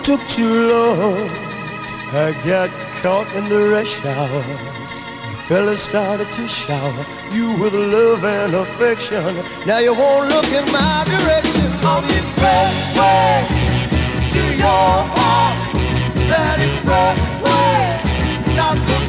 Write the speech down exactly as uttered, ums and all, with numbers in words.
took too long. I got caught in the rush hour. The fellas started to shower you with love and affection. Now you won't look in my direction.